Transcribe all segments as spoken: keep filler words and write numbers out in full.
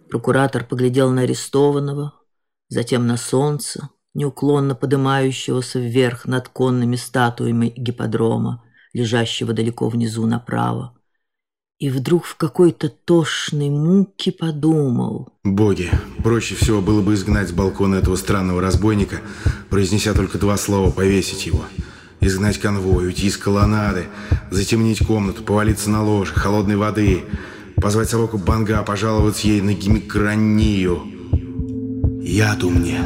Прокуратор поглядел на арестованного, затем на солнце, неуклонно поднимающегося вверх над конными статуями гипподрома, лежащего далеко внизу направо. И вдруг в какой-то тошной муке подумал: боги, проще всего было бы изгнать с балкона этого странного разбойника, произнеся только два слова, повесить его. Изгнать конвой, уйти из колоннады, затемнить комнату, повалиться на ложе холодной воды, позвать собаку Банга, пожаловаться ей на гемикранию. Яду мне,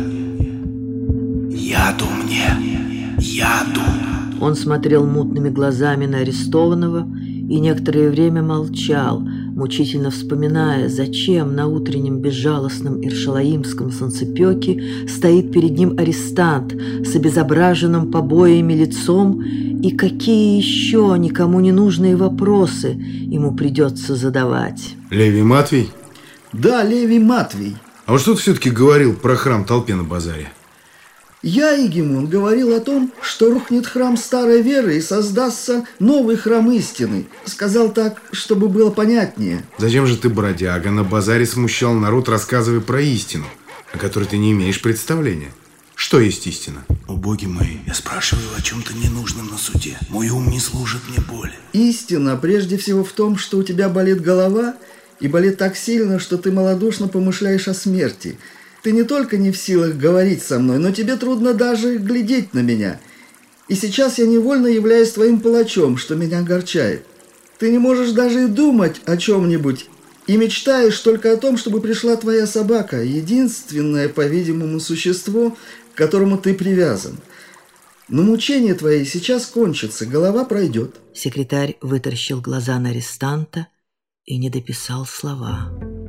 яду мне, яду. Он смотрел мутными глазами на арестованного и некоторое время молчал, мучительно вспоминая, зачем на утреннем безжалостном иршалаимском солнцепёке стоит перед ним арестант с обезображенным побоями лицом и какие еще никому не нужные вопросы ему придется задавать. Левий Матвей? Да, Левий Матвей. А вот что ты все-таки говорил про храм толпе на базаре? Я, Игимон, говорил о том, что рухнет храм старой веры и создастся новый храм истины. Сказал так, чтобы было понятнее. Зачем же ты, бродяга, на базаре смущал народ, рассказывая про истину, о которой ты не имеешь представления? Что есть истина? О, боги мои, я спрашиваю о чем-то ненужном на суде. Мой ум не служит мне боли. Истина прежде всего в том, что у тебя болит голова, и болит так сильно, что ты малодушно помышляешь о смерти. Ты не только не в силах говорить со мной, но тебе трудно даже глядеть на меня. И сейчас я невольно являюсь твоим палачом, что меня огорчает. Ты не можешь даже и думать о чем-нибудь, и мечтаешь только о том, чтобы пришла твоя собака, единственное, по-видимому, существо, к которому ты привязан. Но мучения твои сейчас кончатся, голова пройдет. Секретарь вытаращил глаза на арестанта и не дописал слова.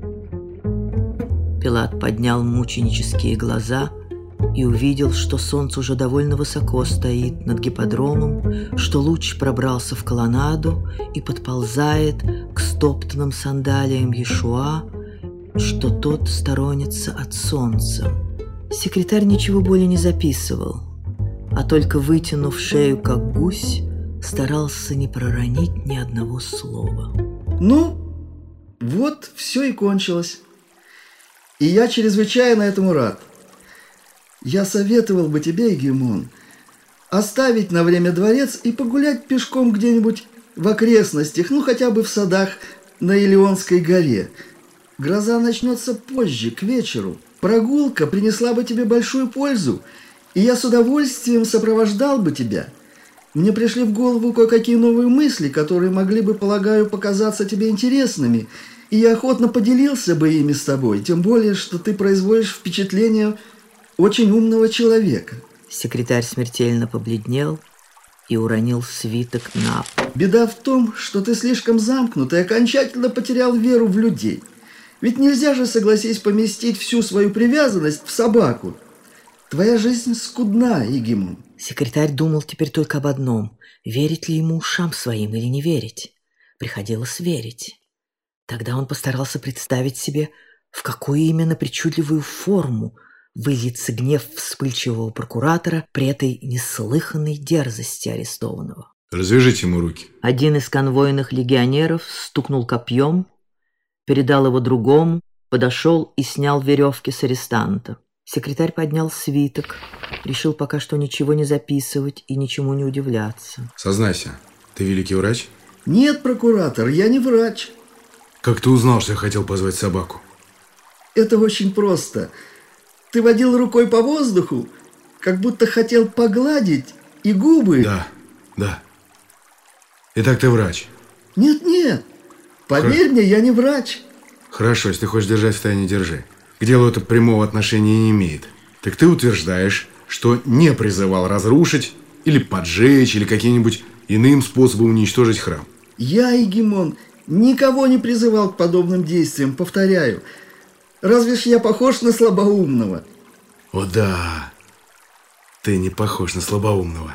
Пилат поднял мученические глаза и увидел, что солнце уже довольно высоко стоит над гипподромом, что луч пробрался в колоннаду и подползает к стоптанным сандалиям Иешуа, что тот сторонится от солнца. Секретарь ничего более не записывал, а только, вытянув шею, как гусь, старался не проронить ни одного слова. Ну, вот все и кончилось. И я чрезвычайно этому рад. Я советовал бы тебе, Игимон, оставить на время дворец и погулять пешком где-нибудь в окрестностях, ну хотя бы в садах на Илионской горе. Гроза начнется позже, к вечеру. Прогулка принесла бы тебе большую пользу, и я с удовольствием сопровождал бы тебя. Мне пришли в голову кое-какие новые мысли, которые могли бы, полагаю, показаться тебе интересными, и я охотно поделился бы ими с тобой, тем более, что ты производишь впечатление очень умного человека. Секретарь смертельно побледнел и уронил свиток на пол. Беда в том, что ты слишком замкнут и окончательно потерял веру в людей. Ведь нельзя же, согласись, поместить всю свою привязанность в собаку. Твоя жизнь скудна, Игимон. Секретарь думал теперь только об одном: верить ли ему ушам своим или не верить. Приходилось верить. Тогда он постарался представить себе, в какую именно причудливую форму выльется гнев вспыльчивого прокуратора при этой неслыханной дерзости арестованного. Развяжите ему руки. Один из конвойных легионеров стукнул копьем, передал его другому, подошел и снял веревки с арестанта. Секретарь поднял свиток, решил пока что ничего не записывать и ничему не удивляться. Сознайся, ты великий врач? Нет, прокуратор, я не врач. Как ты узнал, что я хотел позвать собаку? Это очень просто. Ты водил рукой по воздуху, как будто хотел погладить, и губы... Да, да. Итак, ты врач? Нет, нет. Поверь Хр... мне, я не врач. Хорошо, если ты хочешь держать в тайне, держи. К делу это прямого отношения не имеет. Так ты утверждаешь, что не призывал разрушить или поджечь, или каким-нибудь иным способом уничтожить храм? Я, Игимон, никого не призывал к подобным действиям, повторяю. Разве ж я похож на слабоумного? О да, ты не похож на слабоумного.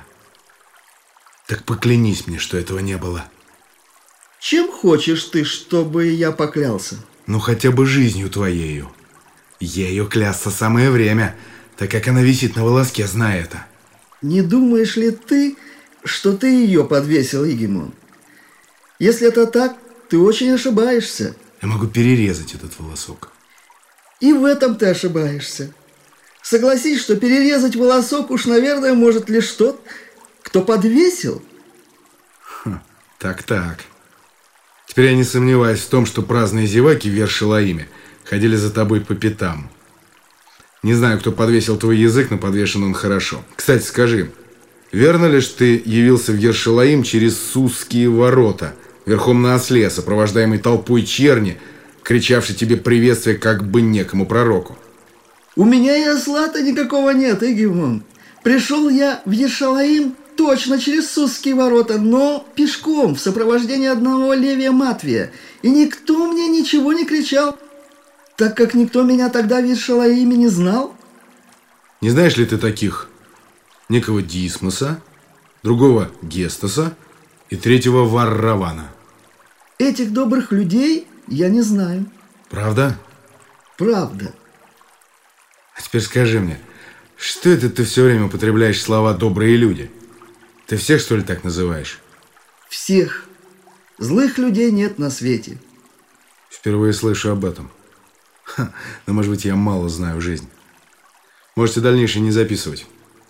Так поклянись мне, что этого не было. Чем хочешь ты, чтобы я поклялся? Ну хотя бы жизнью твоею. Ею клясться самое время, так как она висит на волоске, знай это. Не думаешь ли ты, что ты ее подвесил, Игимон? Если это так, ты очень ошибаешься. Я могу перерезать этот волосок. И в этом ты ошибаешься. Согласись, что перерезать волосок уж, наверное, может лишь тот, кто подвесил. Так-так. Теперь я не сомневаюсь в том, что праздные зеваки в Йер-Шалаиме ходили за тобой по пятам. Не знаю, кто подвесил твой язык, но подвешен он хорошо. Кстати, скажи, верно ли, что ты явился в Йер-Шалаим через Сусские ворота, верхом на осле, сопровождаемый толпой черни, кричавшей тебе приветствие как бы некому пророку? У меня и осла-то никакого нет, Эгемон. Пришел я в Йер-Шалаим точно через Сусские ворота, но пешком, в сопровождении одного Левия Матвия. И никто мне ничего не кричал, так как никто меня тогда в Йер-Шалаиме не знал. Не знаешь ли ты таких? Некого Дисмоса, другого Гестаса и третьего Варравана. Этих добрых людей я не знаю. Правда? Правда. А теперь скажи мне, что это ты все время употребляешь слова «добрые люди»? Ты всех, что ли, так называешь? Всех. Злых людей нет на свете. Впервые слышу об этом. Ха, но, может быть, я мало знаю жизнь. Можете дальнейшее не записывать.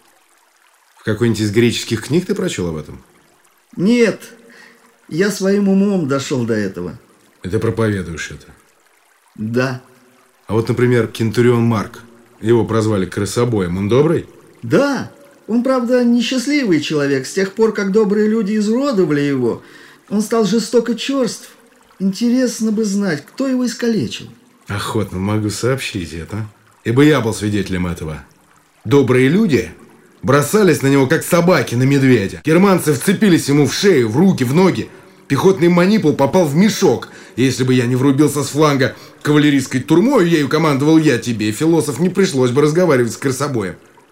В какой-нибудь из греческих книг ты прочел об этом? Нет, я своим умом дошел до этого. И ты проповедуешь это? Да. А вот, например, Кентурион Марк. Его прозвали крысобоем. Он добрый? Да. Он, правда, несчастливый человек. С тех пор, как добрые люди изуродовали его, он стал жестоко черств. Интересно бы знать, кто его искалечил. Охотно могу сообщить это, ибо я был свидетелем этого. Добрые люди бросались на него, как собаки на медведя. Германцы вцепились ему в шею, в руки, в ноги. Пехотный манипул попал в мешок. И если бы я не врубился с фланга кавалерийской турмой, ею командовал я, тебе, философ, не пришлось бы разговаривать с крысобоем.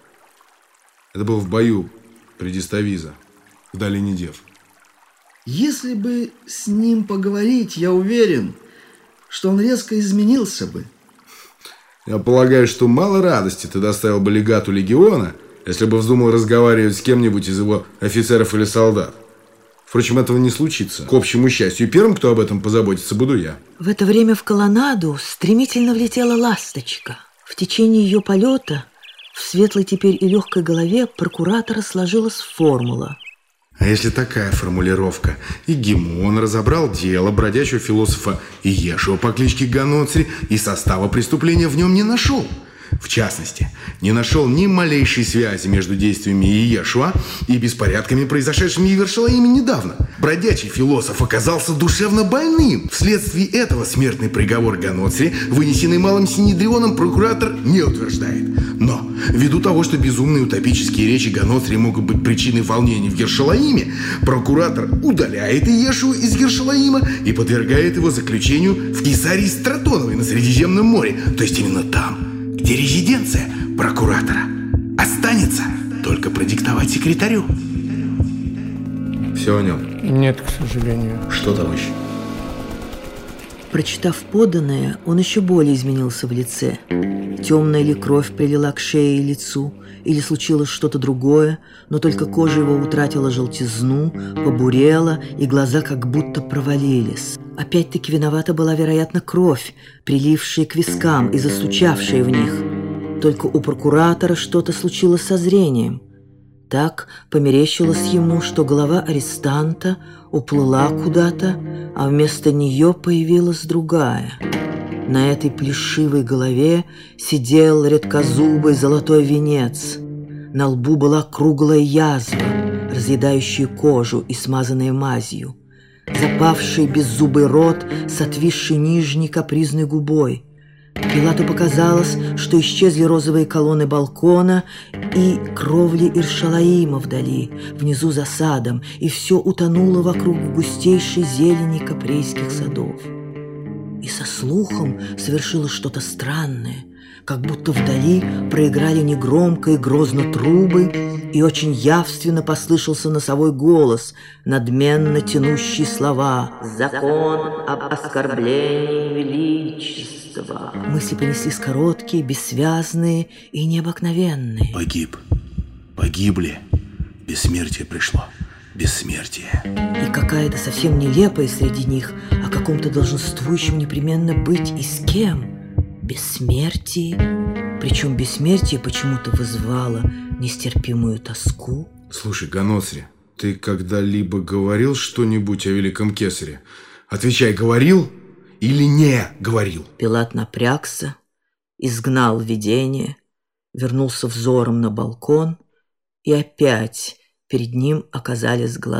Это был в бою при Диставиза, в долине Дев. Если бы с ним поговорить, я уверен, что он резко изменился бы. Я полагаю, что мало радости ты доставил бы легату легиона, если бы вздумал разговаривать с кем-нибудь из его офицеров или солдат. Впрочем, этого не случится. К общему счастью, первым, кто об этом позаботится, буду я. В это время в колоннаду стремительно влетела ласточка. В течение ее полета в светлой теперь и легкой голове прокуратора сложилась формула. А если такая формулировка? Эгемон разобрал дело бродячего философа Иешуа по кличке Ганоцри и состава преступления в нем не нашел. В частности, не нашел ни малейшей связи между действиями Иешуа и беспорядками, произошедшими в Йер-Шалаиме недавно. Бродячий философ оказался душевно больным. Вследствие этого смертный приговор Ганоцри, вынесенный малым Синедрионом, прокуратор не утверждает. Но ввиду того, что безумные утопические речи Ганоцри могут быть причиной волнений в Йер-Шалаиме, прокуратор удаляет Иешуа из Йер-Шалаима и подвергает его заключению в Кесарии Стратоновой на Средиземном море, то есть именно там, где резиденция прокуратора. Останется только продиктовать секретарю. Все о нем? Нет, к сожалению. Что, товарищ? Прочитав поданное, он еще более изменился в лице. Темная ли кровь прилила к шее и лицу, или случилось что-то другое, но только кожа его утратила желтизну, побурела, и глаза как будто провалились. Опять-таки виновата была, вероятно, кровь, прилившая к вискам и застучавшая в них. Только у прокуратора что-то случилось со зрением. Так померещилось ему, что голова арестанта уплыла куда-то, а вместо нее появилась другая. На этой плешивой голове сидел редкозубый золотой венец. На лбу была круглая язва, разъедающая кожу и смазанная мазью. Запавший беззубый рот с отвисшей нижней капризной губой. Пилату показалось, что исчезли розовые колонны балкона и кровли Йер-Шалаима вдали, внизу за садом, и все утонуло вокруг густейшей зелени капрейских садов. И со слухом совершилось что-то странное, как будто вдали проиграли негромко и грозно трубы, и очень явственно послышался носовой голос, надменно тянущий слова «Закон об оскорблении величества». Мысли понеслись короткие, бессвязные и необыкновенные. Погиб. Погибли. Бессмертие пришло. Бессмертие. И какая-то совсем нелепая среди них о каком-то долженствующем непременно быть и с кем. бессмертии, причем бессмертие почему-то вызывало нестерпимую тоску. Слушай, Ганосри, ты когда-либо говорил что-нибудь о великом кесаре? Отвечай, говорил или не говорил? Пилат напрягся, изгнал видение, вернулся взором на балкон, и опять перед ним оказались глаза